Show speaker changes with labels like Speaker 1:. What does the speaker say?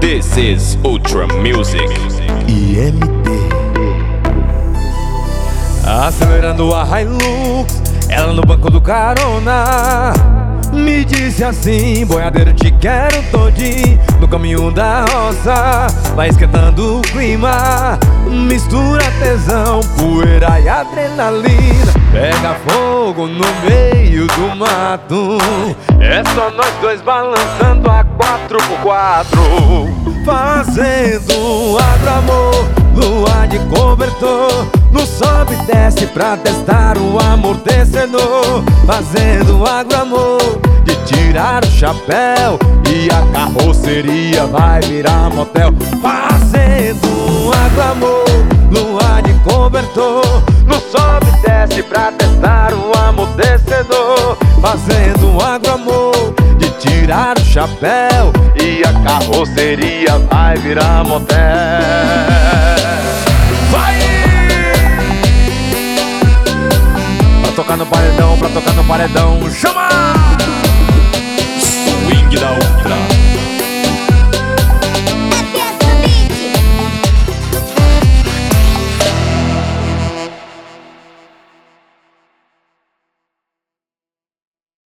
Speaker 1: This is Ultra Music.
Speaker 2: IMT.
Speaker 3: Acelerando a Hilux, ela no banco do carona me disse assim: boiadeiro, te quero todinho no caminho da roça. Vai esquentando o clima, mistura tesão, poeira e adrenalina. Pega fogo no meio do mato, é só nós dois balançando a 4x4, fazendo agro-amor, lua de cobertor, no sobe e desce pra testar o amortecedor. Fazendo agro-amor, de tirar o chapéu, e a carroceria vai virar motel. Fazendo agro-amor, lua de cobertor, no sobe e desce pra testar o amortecedor. Fazendo agro-amor, de tirar o chapéu, e a carroceria vai virar motel. Vai! Pra tocar no paredão, chama!